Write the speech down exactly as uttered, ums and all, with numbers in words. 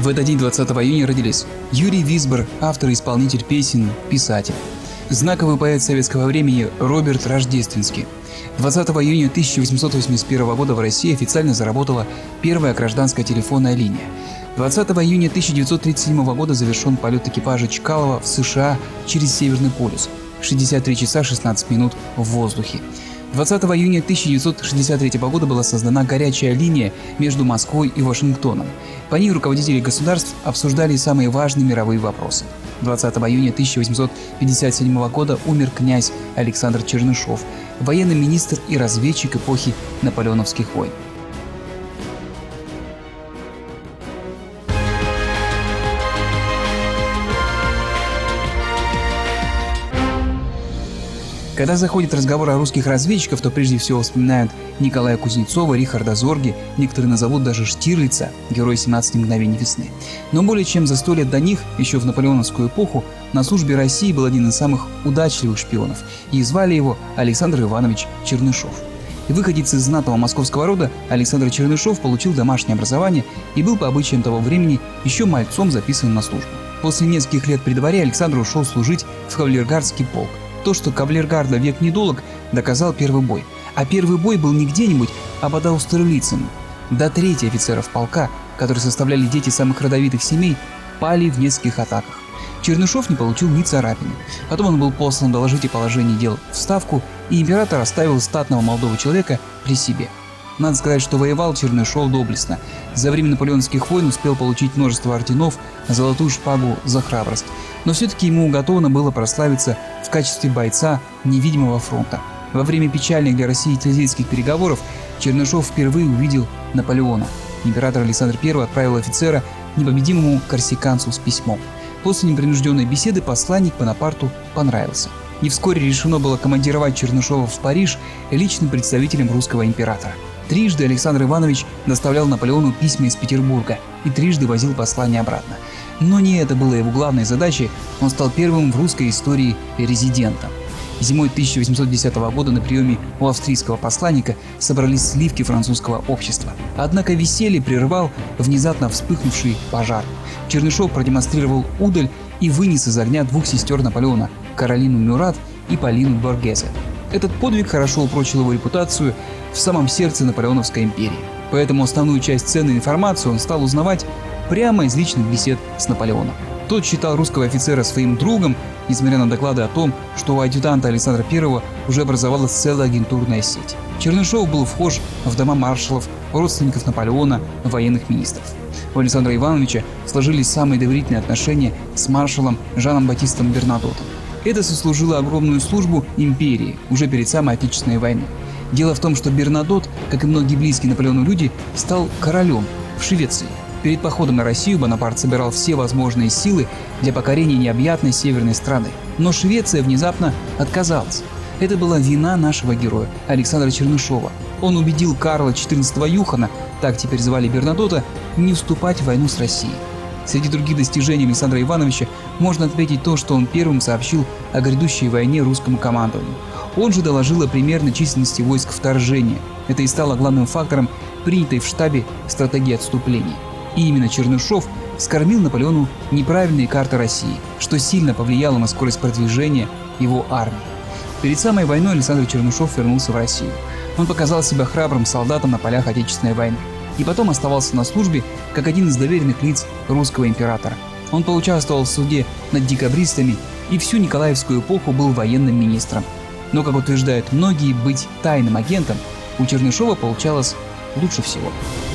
В этот день, двадцатого июня, родились Юрий Висбор, автор и исполнитель песен, писатель. Знаковый поэт советского времени Роберт Рождественский. двадцатого июня тысяча восемьсот восемьдесят первого года в России официально заработала первая гражданская телефонная линия. двадцатого июня тысяча девятьсот тридцать седьмого года завершен полет экипажа Чкалова в США через Северный полюс. шестьдесят три часа шестнадцать минут в воздухе. двадцатого июня тысяча девятьсот шестьдесят третьего года была создана горячая линия между Москвой и Вашингтоном. По ней руководители государств обсуждали самые важные мировые вопросы. двадцатого июня тысяча восемьсот пятьдесят седьмого года умер князь Александр Чернышов, военный министр и разведчик эпохи наполеоновских войн. Когда заходит разговор о русских разведчиках, то прежде всего вспоминают Николая Кузнецова, Рихарда Зорге, некоторые назовут даже Штирлица, героя семнадцати мгновений весны. Но более чем за сто лет до них, еще в наполеоновскую эпоху, на службе России был один из самых удачливых шпионов, и звали его Александр Иванович Чернышов. И выходец из знатного московского рода, Александр Чернышов получил домашнее образование и был по обычаям того времени еще мальцом записан на службу. После нескольких лет при дворе Александр ушел служить в кавалергардский полк. То, что кавалергарда век недолог, доказал первый бой. А первый бой был не где-нибудь, а под Аустерлицем. До трети офицеров полка, которые составляли дети самых родовитых семей, пали в нескольких атаках. Чернышов не получил ни царапины. Потом он был послан доложить о положении дел в Ставку, и император оставил статного молодого человека при себе. Надо сказать, что воевал Чернышов доблестно. За время наполеонских войн успел получить множество орденов, золотую шпагу за храбрость. Но все-таки ему уготовано было прославиться в качестве бойца невидимого фронта. Во время печальных для России Тильзитских переговоров Чернышов впервые увидел Наполеона. Император Александр Первый отправил офицера непобедимому корсиканцу с письмом. После непринужденной беседы посланник Бонапарту понравился. И вскоре решено было командировать Чернышова в Париж личным представителем русского императора. Трижды Александр Иванович доставлял Наполеону письма из Петербурга и трижды возил послание обратно. Но не это было его главной задачей, он стал первым в русской истории резидентом. Зимой тысяча восемьсот десятого года на приеме у австрийского посланника собрались сливки французского общества. Однако веселье прервал внезапно вспыхнувший пожар. Чернышов продемонстрировал удаль и вынес из огня двух сестер Наполеона – Каролину Мюрат и Полину Боргезе. Этот подвиг хорошо упрочил его репутацию в самом сердце Наполеоновской империи. Поэтому основную часть ценной информации он стал узнавать прямо из личных бесед с Наполеоном. Тот считал русского офицера своим другом, несмотря на доклады о том, что у адъютанта Александра Первого уже образовалась целая агентурная сеть. Чернышов был вхож в дома маршалов, родственников Наполеона, военных министров. У Александра Ивановича сложились самые доверительные отношения с маршалом Жаном Батистом Бернадотом. Это сослужило огромную службу империи уже перед самой Отечественной войной. Дело в том, что Бернадот, как и многие близкие Наполеону люди, стал королем в Швеции. Перед походом на Россию Бонапарт собирал все возможные силы для покорения необъятной северной страны. Но Швеция внезапно отказалась. Это была вина нашего героя, Александра Чернышова. Он убедил Карла четырнадцатого Юхана, так теперь звали Бернадота, не вступать в войну с Россией. Среди других достижений Александра Ивановича можно отметить то, что он первым сообщил о грядущей войне русскому командованию. Он же доложил о примерной численности войск вторжения. Это и стало главным фактором принятой в штабе стратегии отступления. И именно Чернышов скормил Наполеону неправильные карты России, что сильно повлияло на скорость продвижения его армии. Перед самой войной Александр Чернышов вернулся в Россию. Он показал себя храбрым солдатом на полях Отечественной войны. И потом оставался на службе как один из доверенных лиц русского императора. Он поучаствовал в суде над декабристами и всю Николаевскую эпоху был военным министром. Но, как утверждают многие, быть тайным агентом у Чернышова получалось лучше всего.